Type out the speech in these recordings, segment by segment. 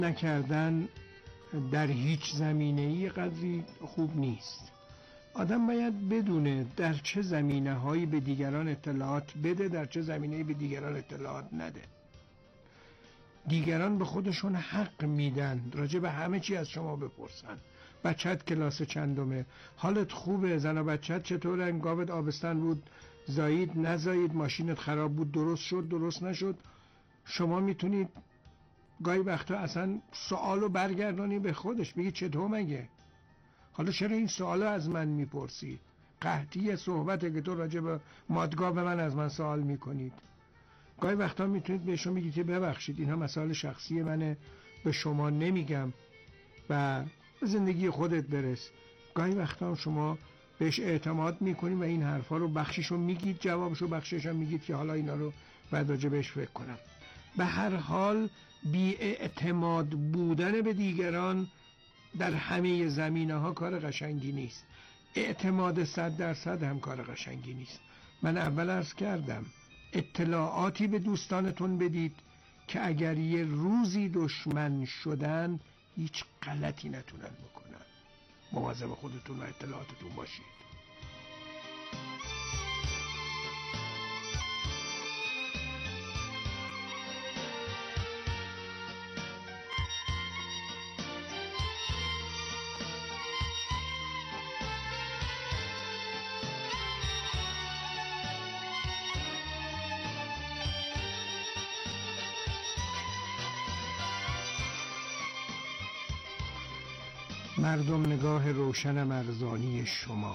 نکردن در هیچ زمینه‌ای قدری خوب نیست. آدم باید بدونه در چه زمینه‌هایی به دیگران اطلاعات بده، در چه زمینه‌ای به دیگران اطلاعات نده. دیگران به خودشون حق میدن راجع به همه چی از شما بپرسن. بچت کلاس چندمه؟ حالت خوبه؟ زن و بچت چطورن؟ گاوت آبستن بود زایید نزایید؟ ماشینت خراب بود درست شد درست نشد؟ شما میتونید گاهی وقتا اصلا سوالو برگردانی به خودش، بگی چطور مگه؟ حالا چرا این سوالو از من میپرسی؟ قحطی صحبته که تو راجع به مادگاه به من از من سوال میکنید. گاهی وقتا میتونید بهشون بگید که ببخشید اینها مسائل شخصی منه، به شما نمیگم و زندگی خودت برس. گاهی وقتا شما بهش اعتماد میکنید و این حرفا رو بخشیشو میگید، جوابشو بخشیش هم میگید که حالا اینا رو بعد راجع بهش فکر کنم. به هر حال بی‌اعتماد بودن به دیگران در همه زمینه‌ها کار قشنگی نیست. اعتماد 100% هم کار قشنگی نیست. من اول عرض کردم اطلاعاتی به دوستانتون بدید که اگر یه روزی دشمن شدن هیچ غلطی نتونن بکنن. مواظب خودتون و اطلاعاتتون باشید. مردم نگاه روشن ارزانی شما.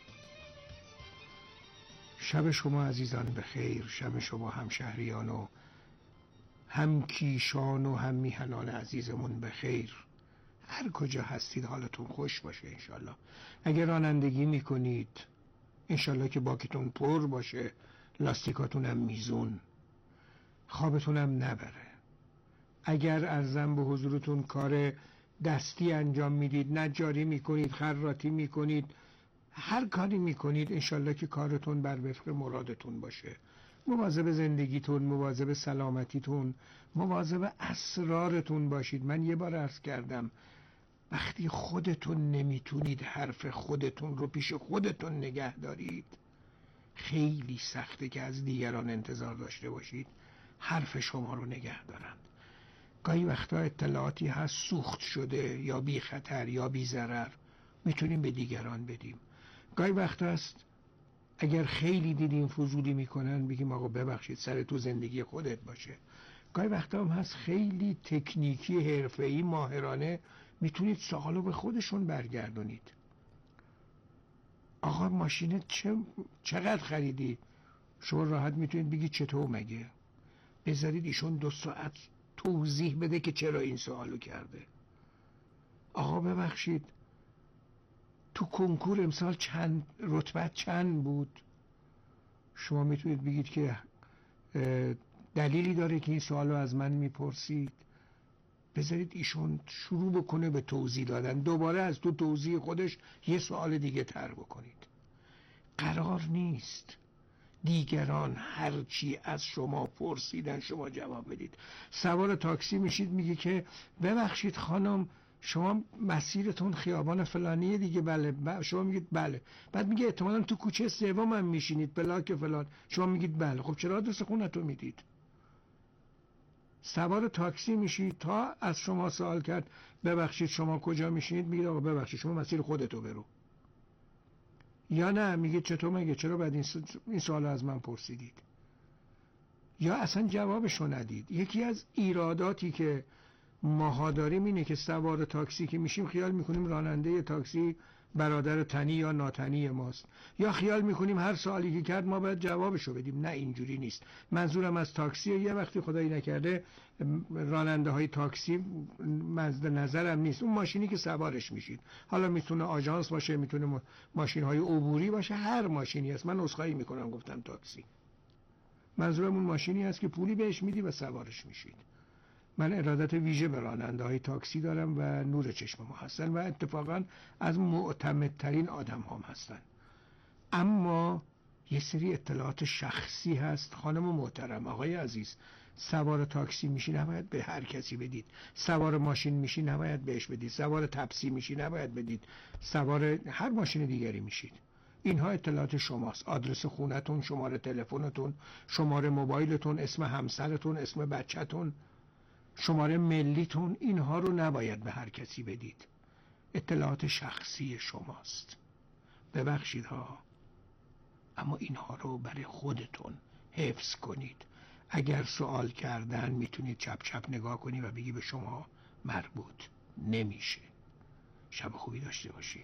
شب شما عزیزان بخیر. شب شما همشهریان و همکیشان و هم میهنان عزیزمون بخیر. هر کجا هستید حالتون خوش باشه انشالله. اگر رانندگی میکنید انشالله که باکتون پر باشه، لاستیکاتون هم میزون، خوابتون هم نبره. اگر عرضم به حضورتون کار دستی انجام میدید، نجاری میکنید، خراطی میکنید، هر کاری میکنید انشالله که کارتون بر وفق مرادتون باشه. مواظب زندگیتون، مواظب سلامتیتون، مواظب اسرارتون باشید. من یه بار عرض کردم وقتی خودتون نمیتونید حرف خودتون رو پیش خودتون نگه دارید خیلی سخته که از دیگران انتظار داشته باشید حرف شما رو نگه دارند. گاهی وقتا اطلاعاتی هست سوخت شده یا بی خطر یا بی ضرر میتونیم به دیگران بدیم. گاهی وقتا هست اگر خیلی دیدیم فضولی میکنن بگیم آقا ببخشید سر تو زندگی خودت باشه. گاهی وقتا هم هست خیلی تکنیکی حرفه‌ای ماهرانه میتونید سوالو به خودشون برگردونید. آقا ماشینت چقدر خریدی؟ شما راحت میتونید بگید چطور مگه؟ بذارید ایشون 2 ساعت توضیح بده که چرا این سوالو کرده. آقا ببخشید تو کنکور امسال رتبت چند بود؟ شما میتونید بگید که دلیلی داره که این سوالو از من میپرسید. بذارید ایشون شروع بکنه به توضیح دادن، دوباره از تو توضیح خودش یه سوال دیگه تر بکنید. قرار نیست دیگران هرچی از شما پرسیدن شما جواب بدید. سوار تاکسی میشید میگه که ببخشید خانم شما مسیرتون خیابان فلانیه دیگه؟ بله. شما میگید بله. بعد میگه احتمالاً تو کوچه سوم هم میشینید بلاک فلان. شما میگید بله. خب چرا آدرس خونتون میدید؟ سوار تاکسی میشید تا از شما سوال کرد ببخشید شما کجا میشینید؟ میگید آقا ببخشید شما مسیر خودتو برو. یا نه میگه چطور مگه چرا بعد این سوال از من پرسیدید؟ یا اصلا جوابشو ندید. یکی از ایراداتی که ماها داریم اینه که سوار تاکسی که میشیم خیال میکنیم راننده تاکسی برادر تنی یا ناتنی ماست، یا خیال میکنیم هر سوالی که کرد ما باید جوابشو بدیم. نه اینجوری نیست. منظورم از تاکسی یه وقتی خدایی نکرده راننده های تاکسی مد نظرم نیست اون ماشینی که سوارش میشید. حالا میتونه آژانس باشه، میتونه ماشین های عبوری باشه، هر ماشینی است. من عذرخواهی میکنم گفتم تاکسی. منظورم اون ماشینی است که پولی بهش میدی و سوارش میشید. من ارادت ویژه به راننده های تاکسی دارم و نور چشم ما هستن و اتفاقا از معتمدترین آدم هم هستن. اما یه سری اطلاعات شخصی هست. خانم محترم، آقای عزیز، سوار تاکسی میشی نباید به هر کسی بدید، سوار ماشین میشی نباید بهش بدید، سوار تپسی میشی نباید بدید، سوار هر ماشین دیگری میشید. اینها اطلاعات شماست، آدرس خونتون، شماره تلفنتون، شماره موبایلتون، اسم همسرتون، اسم بچه‌تون، شماره ملیتون، اینها رو نباید به هر کسی بدید. اطلاعات شخصی شماست. ببخشید ها، اما اینها رو برای خودتون حفظ کنید. اگر سوال کردن میتونید چپ چپ نگاه کنید و بگی به شما مربوط نمیشه. شب خوبی داشته باشید.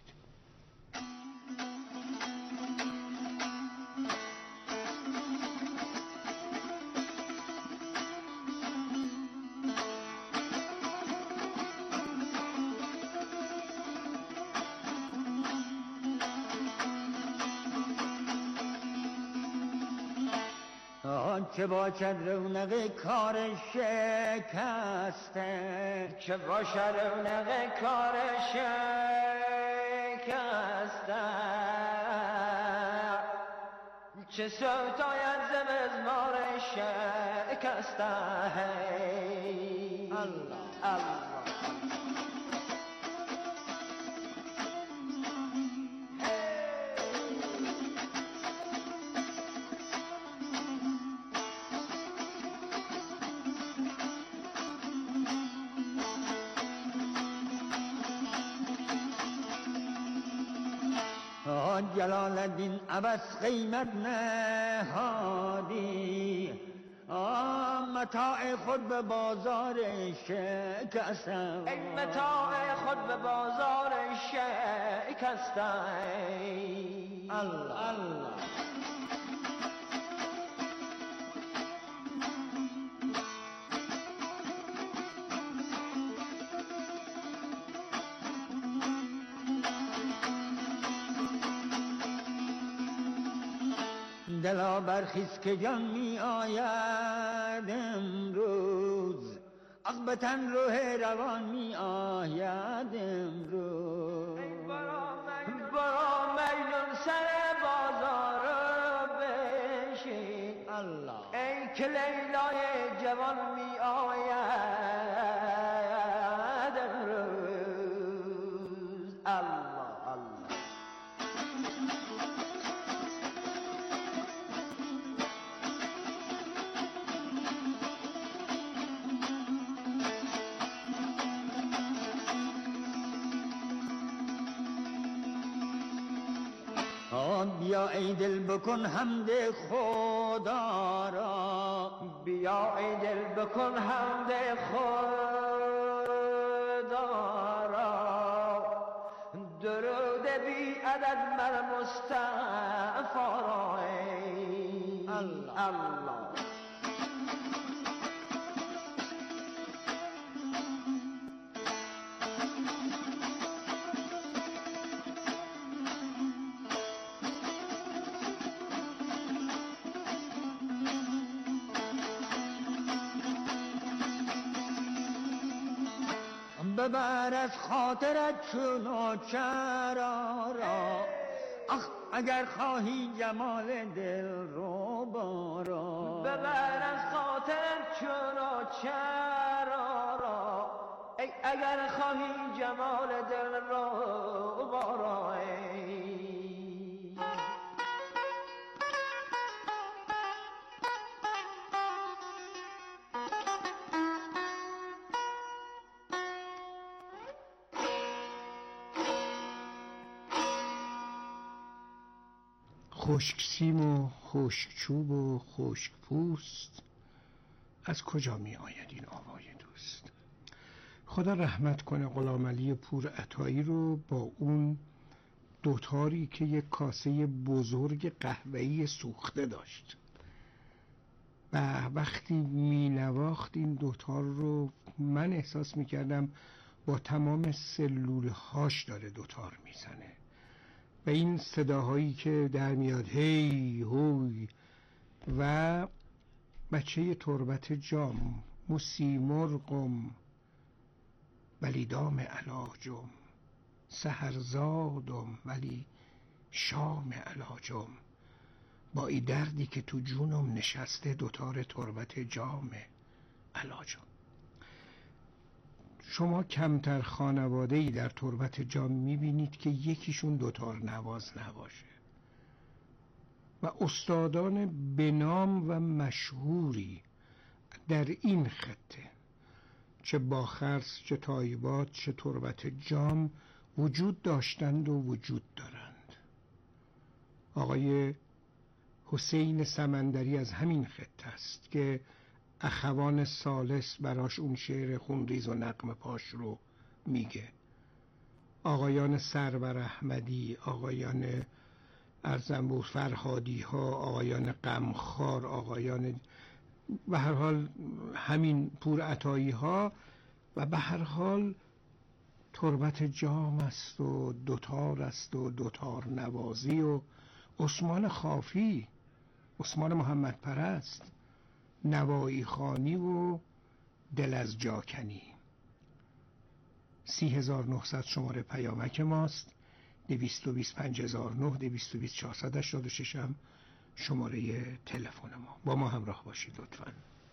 چه باشد رونق کار شکسته، چه باشد رونق کار شکسته، چه ستاید ز مزمار شکسته. الله الله جلال الدین عبس قیمت نهادی، متاع خود به بازار شکستم، ای متاع خود به بازار شکستم. الله الله دلا برخیز که جان می آید امروز، به تن روح روان می آید امروز. برا میدون سر بازار بشین، الله ای که لیلای جوان می آید امروز. الله الله بیا ای دل بکن حمد خدا را، بیا ای دل بکن حمد خدا را، درود بی عدد مر مصطفی را. الله الله ببر از خاطرت چون چرا را، اگر خواهی جمال دل رو بارا. ببر از خاطرت چون چرا را، اگر خواهی جمال دل رو بارا. خشک سیم و خشک چوب و خشک پوست، از کجا می آید این آوای دوست؟ خدا رحمت کنه غلام علی پور عطایی رو با اون دوتاری که یک کاسه بزرگ قهوه‌ای سوخته داشت و وقتی می نواخت این دوتار رو من احساس می کردم با تمام سلولهاش داره دوتار می زنه و این صداهایی که در میاد هی هوی و بچه تربت جام موسی مرغم ولی دام علاجم، سحرزادم ولی شام علاجم، با ای دردی که تو جونم نشسته دوتار تربت جامه، علاجا. شما کمتر خانواده‌ای در تربت جام میبینید که یکیشون دوتار نواز نباشه و استادان بنام و مشهوری در این خطه، چه باخرس، چه تایبات، چه تربت جام، وجود داشتند و وجود دارند. آقای حسین سمندری از همین خطه است که اخوان ثالث براش اون شعر خونریز و نغمه پاش رو میگه. آقایان سرور احمدی، آقایان ارزنبور فرهادی ها، آقایان غمخوار، آقایان به هر حال همین پور عطایی ها، و به هر حال تربت جام است و دوتار است و دوتار نوازی و عثمان خافی، عثمان محمد پرست، نوایی خانی و دل از جاکنی. 30900 شماره پیامک ماست، 225,009 22486 هم شماره تلفن ما. با ما همراه باشید لطفاً.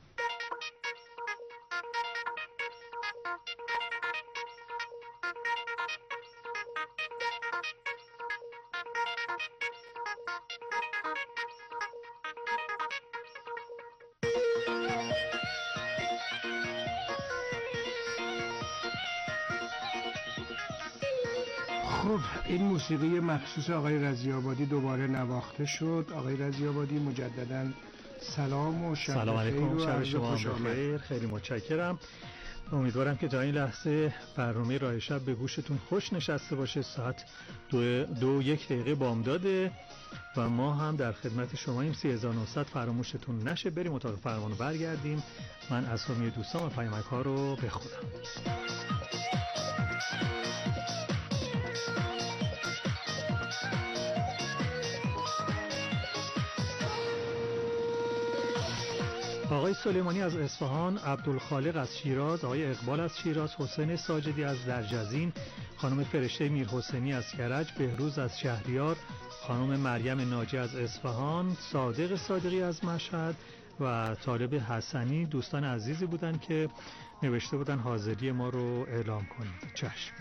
خب این موسیقی مخصوص آقای رضی‌آبادی دوباره نواخته شد. آقای رضی‌آبادی مجدداً سلام و شب سلام علیکم، شب شما بخیر. خیلی متشکرم. امیدوارم که تا این لحظه برنامه راه شب به گوشتون خوش نشسته باشه. ساعت 2:01 بامداده و ما هم در خدمت شماییم. 3900 فراموشتون نشه. بریم اتاق فرمان برگردیم. من اسامی دوستان و پیامک ها رو بخونم. آقای سلیمانی از اصفهان، عبدالخالق از شیراز، آقای اقبال از شیراز، حسین ساجدی از درجزین، خانم فرشته میرحسینی از کرج، بهروز از شهریار، خانم مریم ناجی از اصفهان، صادق صادقی از مشهد و طالب حسنی دوستان عزیزی بودن که نوشته بودن حاضری ما رو اعلام کنید. چشم.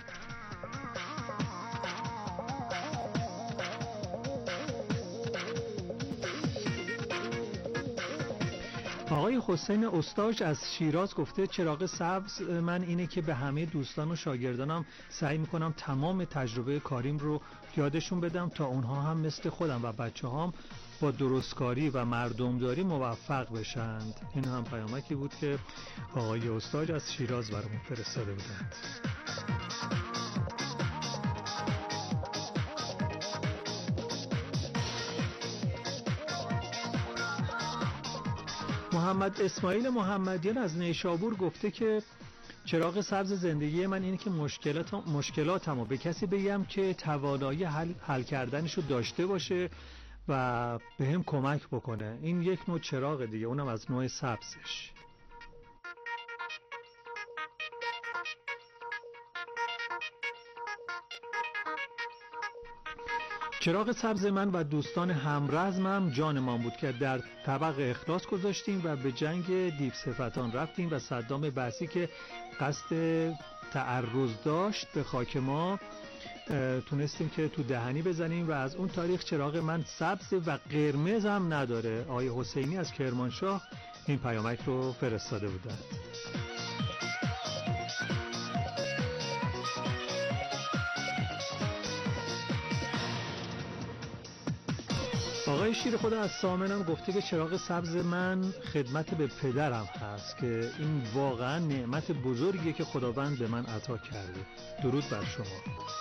آقای حسین استاج از شیراز گفته چراغ سبز من اینه که به همه دوستان و شاگردانم سعی میکنم تمام تجربه کاریم رو یادشون بدم تا اونها هم مثل خودم و بچه هام با درستکاری و مردمداری موفق بشند. این هم پیامکی بود که آقای استاج از شیراز برامون فرستاده بودند. محمد اسماعیل محمدیان از نیشابور گفته که چراغ سبز زندگی من اینه که مشکلاتمو به کسی بگم که توانایی حل کردنشو داشته باشه و به هم کمک بکنه. این یک نوع چراغ دیگه، اونم از نوع سبزش. چراغ سبز من و دوستان همرزمم جانمان بود که در طبق اخلاص گذاشتیم و به جنگ دیوصفتان رفتیم و صدام بعثی که قصد تعرض داشت به خاک ما تونستیم که تو دهنی بزنیم و از اون تاریخ چراغ من سبز و قرمز هم نداره. آقای حسینی از کرمانشاه این پیامک رو فرستاده بودند. آقای شیر خدا از سامنم گفته که چراغ سبز من خدمت به پدرم هست که این واقعا نعمت بزرگیه که خداوند به من عطا کرده. درود بر شما.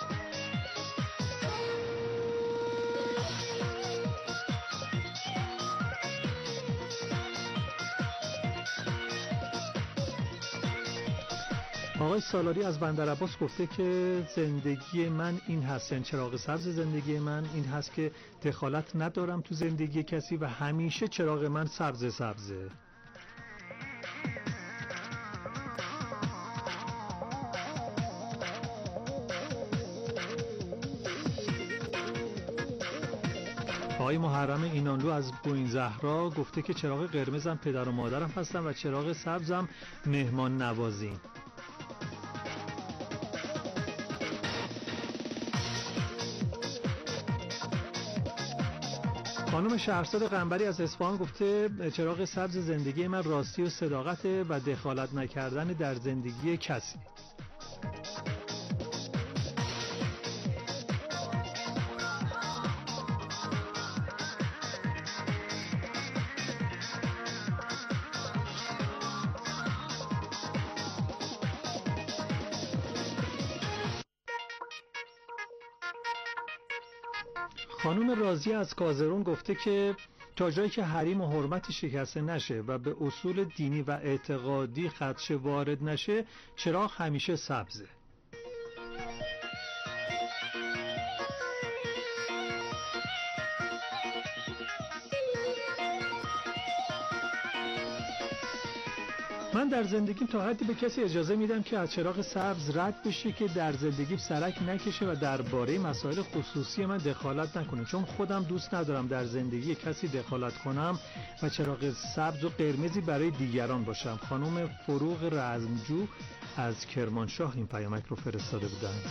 آقای سالاری از بندرعباس گفته که زندگی من این هست، یعنی چراغ سبز زندگی من این هست که دخالت ندارم تو زندگی کسی و همیشه چراغ من سبزه. آقای محرم اینانلو از بوین زهرا گفته که چراغ قرمزم پدر و مادرم هستن و چراغ سبزم مهمان نوازی. خانم شهرزاد قنبری از اصفهان گفته چراغ سبز زندگی من راستی و صداقت و دخالت نکردن در زندگی کسی. خانم راضی از کازرون گفته که تا جایی که حریم و حرمت شکسته نشه و به اصول دینی و اعتقادی خدشه وارد نشه چراغ همیشه سبزه. من در زندگیم تا حدی به کسی اجازه میدم که از چراغ سبز رد بشه که در زندگیم سرک نکشه و درباره مسائل خصوصی من دخالت نکنه، چون خودم دوست ندارم در زندگی کسی دخالت کنم و چراغ سبز و قرمزی برای دیگران باشم. خانم فروغ رزمجو از کرمانشاه این پیامک رو فرستاده بودند.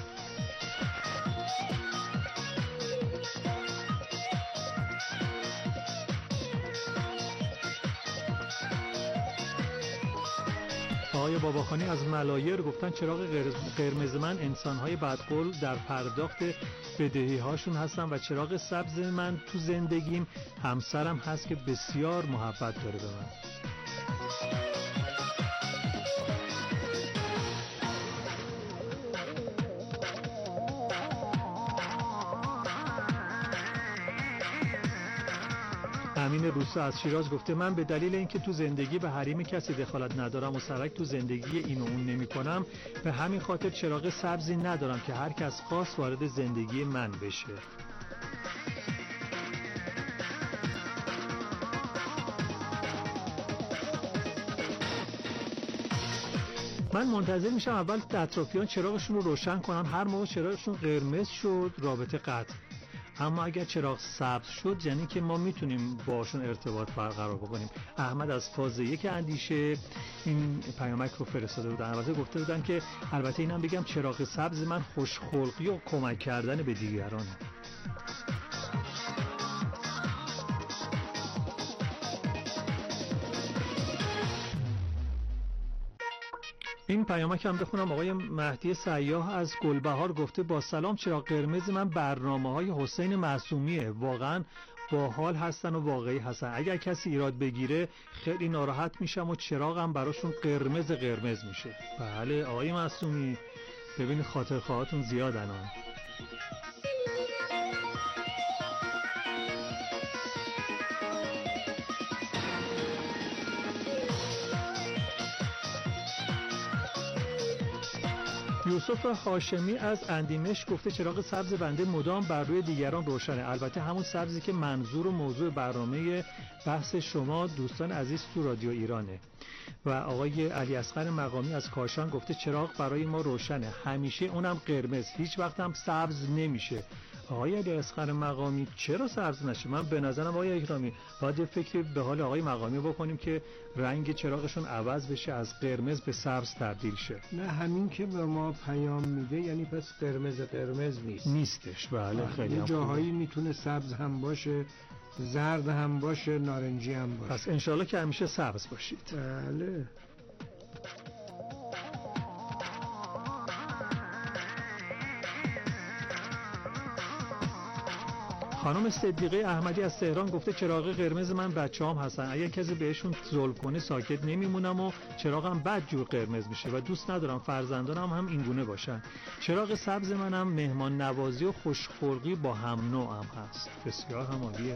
آقای باباخانی از ملایر گفتن چراغ قرمز من انسان‌های بدقول در پرداخت بدهی‌هاشون هستن و چراغ سبز من تو زندگیم همسرم هست که بسیار محبت داره به من. امین روسا از شیراز گفته من به دلیل اینکه تو زندگی به حریم کسی دخالت ندارم و سرک تو زندگی این و اون نمی کنم، به همین خاطر چراغ سبزی ندارم که هر کس خواست وارد زندگی من بشه. من منتظر میشم اول اطرافیان چراغشون رو روشن کنن، هر موقع چراغشون قرمز شد رابطه قطع، اما اگر چراغ سبز شد یعنی که ما میتونیم باشون ارتباط برقرار بکنیم. احمد از فاز 1 اندیشه این پیامک رو فرستاده بودن. البته گفته بودن که البته اینم بگم چراغ سبز من خوشخلقی و کمک کردن به دیگرانه. این پیامک هم بخونم. آقای مهدی سیاح از گلبهار گفته با سلام، چراغ قرمز من برنامه‌های حسین معصومیه، واقعا باحال هستن و واقعی هستن. اگر کسی ایراد بگیره خیلی ناراحت میشم و چراغم براشون قرمز میشه. بله آقای معصومی، ببین خاطرخواهاتون زیادن ها. یوسف هاشمی از اندیمش گفته چراغ سبز بنده مدام بر روی دیگران روشنه، البته همون سبزی که منظور و موضوع برنامه بحث شما دوستان عزیز تو رادیو ایرانه. و آقای علی اصغر مقامی از کاشان گفته چراغ برای ما روشنه، همیشه اونم قرمز، هیچ وقت هم سبز نمیشه. آقای علی اصغر مقامی چرا سبز نشه؟ من به نظرم آقای اکرامی باید فکر به حال آقای مقامی بکنیم که رنگ چراغشون عوض بشه، از قرمز به سبز تبدیل شه. نه همین که به ما پیام میده یعنی پس قرمز نیستش. بله خیلی جاهایی میتونه سبز هم باشه، زرد هم باشه، نارنجی هم باشه. پس انشالله که همیشه سبز باشید. بله. خانم صدیقه احمدی از تهران گفته چراغ قرمز من بچه‌هام هستن، اگر کسی بهشون ظلم کنه ساکت نمیمونم و چراغم بدجور قرمز میشه و دوست ندارم فرزندانم هم اینگونه باشن. چراغ سبز منم مهمان نوازی و خوشخلقی با هم نوعم هست. بسیار هم عالیه.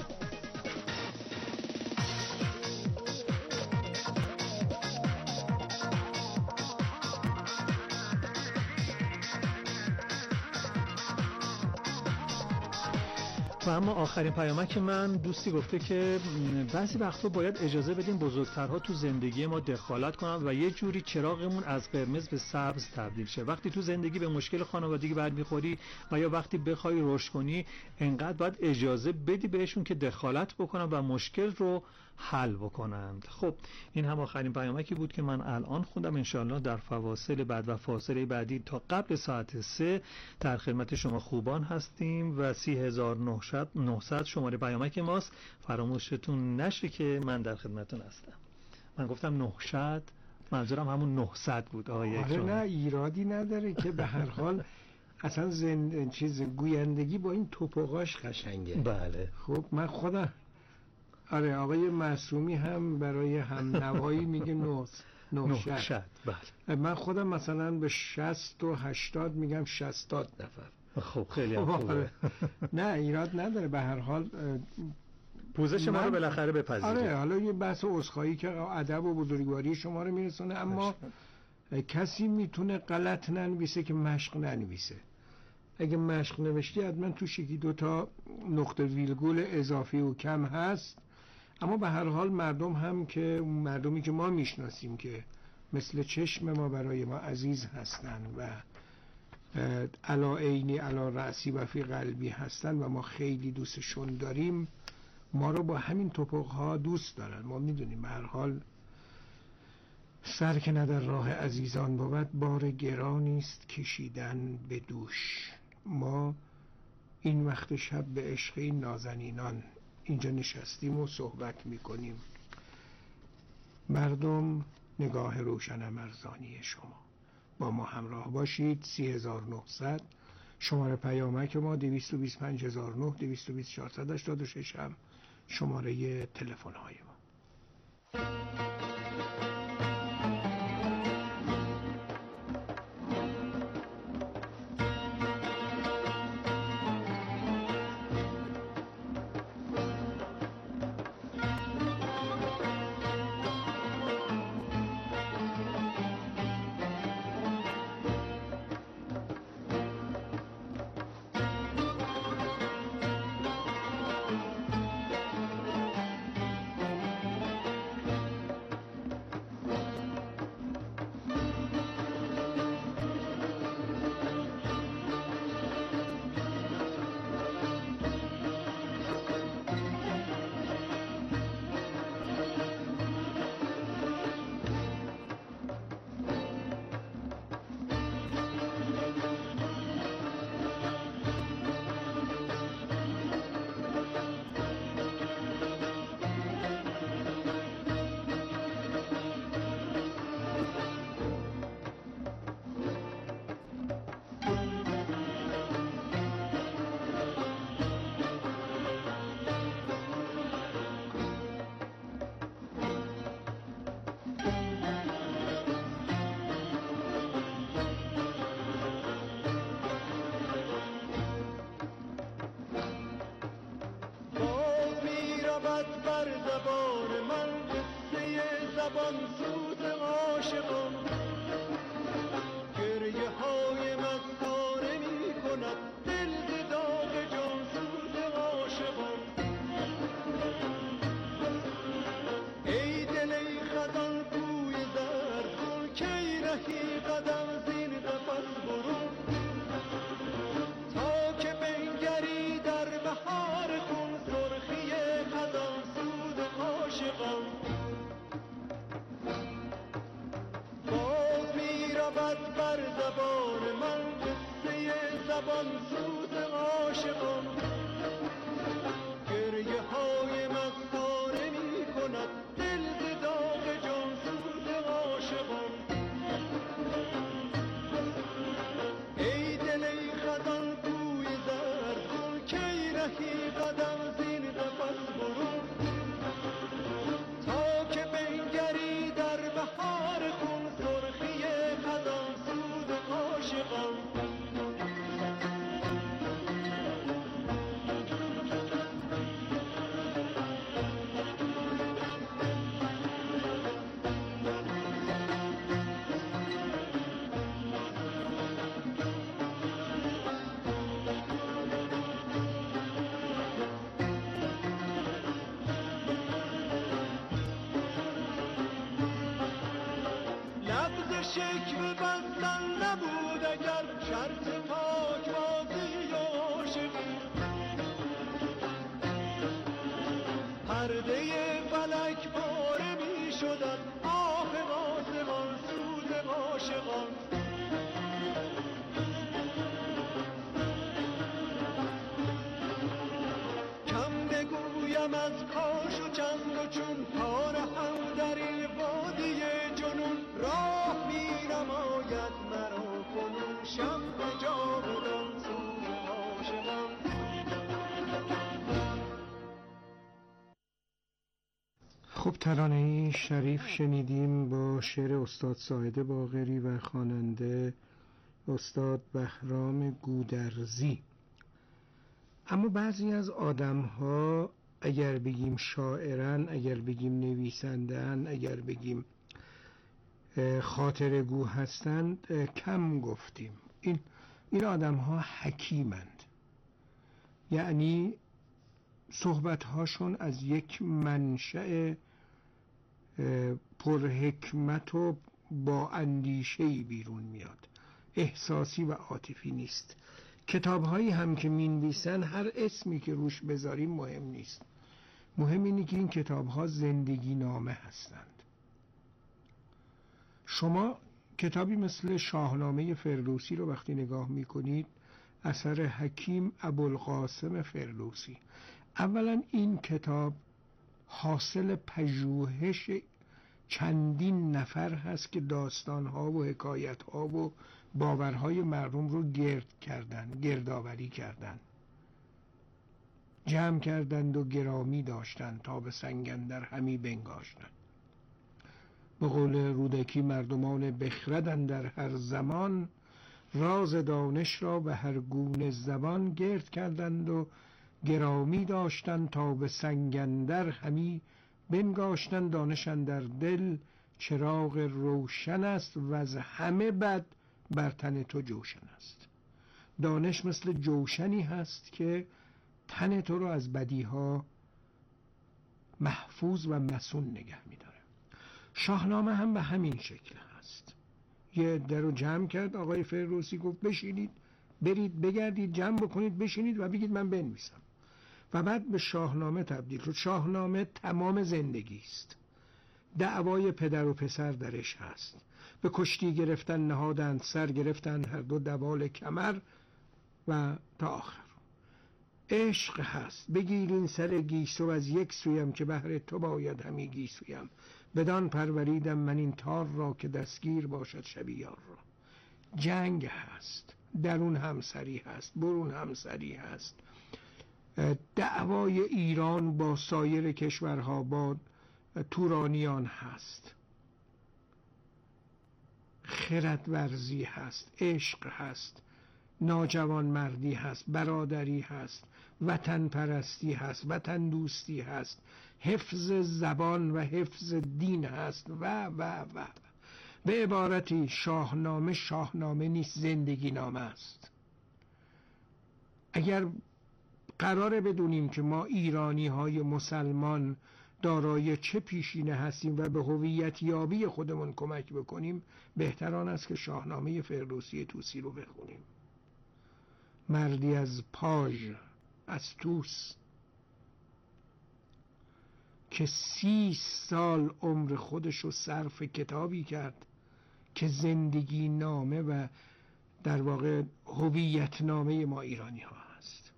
و اما آخرین پیامک من، دوستی گفته که بعضی وقتا باید اجازه بدیم بزرگترها تو زندگی ما دخالت کنن و یه جوری چراغمون از قرمز به سبز تبدیل شه. وقتی تو زندگی به مشکل خانوادگی برمیخوری و یا وقتی بخوای رشد کنی، انقدر باید اجازه بدی بهشون که دخالت بکنن و مشکل رو حل بکنند. خب این هم آخرین پیامکی بود که من الان خوندم. انشاءالله در فواصل بعد و فاصله بعدی تا قبل ساعت 3 در خدمت شما خوبان هستیم و 3900 شماره پیامک ماست. فراموشتون نشه که من در خدمتون هستم. من گفتم 900، منظورم همون 900 بود. آره نه ایرادی نداره که به هر حال اصلا گویندگی با این توپقاش قشنگه. بله خب من خودم آره آقای معصومی هم برای هم نوایی میگه 900. بله. من خودم مثلا به 60 و 80 میگم 60 نفر. خب خیلی خوبه. نه ایراد نداره، به هر حال پوزش ما رو بالاخره بپذیره. آره حالا یه بحث عذرخواهی که ادب و بزرگواری شما رو میرسونه، اما کسی میتونه غلط ننویسه که مشق ننویسه. اگه مشق نوشتی حتما توش یکی دو تا نقطه ویرگول اضافی و کم هست، اما به هر حال مردم هم که مردمی که ما میشناسیم که مثل چشم ما برای ما عزیز هستن و علا عینی علا رأسی و فی قلبی هستن و ما خیلی دوستشون داریم، ما رو با همین توپق‌ها دوست دارن. ما میدونیم به هر حال سر که نه در راه عزیزان بود، بار گرانی است کشیدن به دوش. ما این وقت شب به عشق این نازنینان اینجا نشستیم و صحبت میکنیم. مردم نگاه روشنم ارزانی شما، با ما همراه باشید. 3900 شماره پیامک ما، 225009 220486 هم شماره تلفن های ما. شرط پاک بازی عاشقی پرده فلک پاره می شدن آه آسمان سوز عاشقان کم بگویم از کاش و چند و چون پاره هم در این وادی جنون راه می نماید مرا کنون شمع جاودان سوز عاشقان. خب ترانه شریف شنیدیم با شعر استاد ساعد باقری و خواننده استاد بهرام گودرزی. اما بعضی از آدم ها اگر بگیم شاعرن، اگر بگیم نویسندن، اگر بگیم خاطرگو هستند کم گفتیم. این آدم ها حکیمند، یعنی صحبت هاشون از یک منشأ پرحکمت و با اندیشه‌ای بیرون میاد، احساسی و عاطفی نیست. کتاب هایی هم که مینویسن هر اسمی که روش بذاریم مهم نیست، مهم اینه که این کتاب ها زندگی نامه هستند. شما کتابی مثل شاهنامه فردوسی رو وقتی نگاه میکنید، اثر حکیم ابوالقاسم فردوسی، اولا این کتاب حاصل پژوهش چندین نفر هست که داستانها و حکایتها و باورهای مردم رو گردآوری کردند، جمع کردند و گرامی داشتند تا به سنگ اندر همی بنگاشتند. به قول رودکی مردمان بخرد اندر هر زمان، راز دانش را به هر گونه زبان گرد کردند و گرامی داشتند تا به سنگ اندر همی بنگاشتند. دانش اندر دل چراغ روشن است و از همه بد بر تن تو جوشن است. دانش مثل جوشنی هست که تن تو رو از بدیها محفوظ و مصون نگه می‌داره. شاهنامه هم به همین شکل هست. یه عده رو جمع کرد آقای فردوسی، گفت بشینید، برید بگردید جمع بکنید، بشینید و بگید من بنویسم، و بعد به شاهنامه تبدیل شد. شاهنامه تمام زندگی است، دعوای پدر و پسر درش هست، به کشتی گرفتن نهادند سر، گرفتند هر دو دوال کمر و تا آخر. عشق هست، بگیرین سر گیسو از یک سویم، که بهر تو باید همی گیسویم. بدان پروریدم من این تار را، که دستگیر باشد شبیار را. جنگ هست، درون همسری هست، برون همسری هست، دعوای ایران با سایر کشورها، با تورانیان هست، خردورزی هست، عشق هست، ناجوان مردی هست، برادری هست، وطن پرستی هست، وطن دوستی هست، حفظ زبان و حفظ دین هست و به عبارتی شاهنامه نیست، زندگی نامه است. اگر قراره بدونیم که ما ایرانی های مسلمان دارای چه پیشینه هستیم و به هویت یابی خودمون کمک بکنیم، بهتر آن است که شاهنامه فردوسی طوسی رو بخونیم. مردی از پاژ، از طوس، که 30 سال عمر خودش رو صرف کتابی کرد که زندگی نامه و در واقع هویت نامه ما ایرانی ها هست.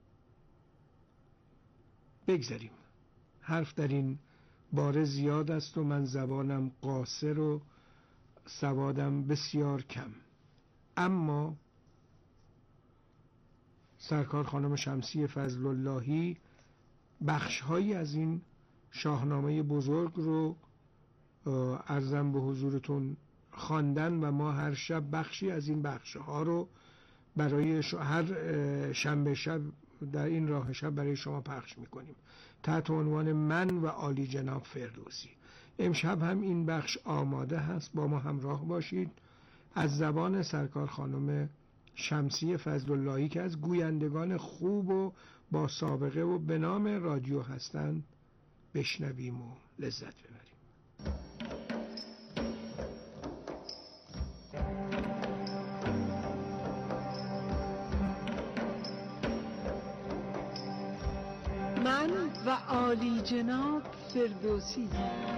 بگذاریم، حرف در این باره زیاد است و من زبانم قاصر و سوادم بسیار کم. اما سرکار خانم شمسی فضل اللهی بخش‌هایی از این شاهنامه بزرگ رو عرضم به حضورتون خواندن و ما هر شب بخشی از این بخش‌ها رو برای هر شنبه شب در این راه شب برای شما پخش می‌کنیم تحت عنوان من و عالی جناب فردوسی. امشب هم این بخش آماده هست، با ما همراه باشید. از زبان سرکار خانم شمسی فضل اللهی که از گویندگان خوب و با سابقه و به نام رادیو هستند بشنویم و لذت ببریم. من و عالی جناب فردوسی.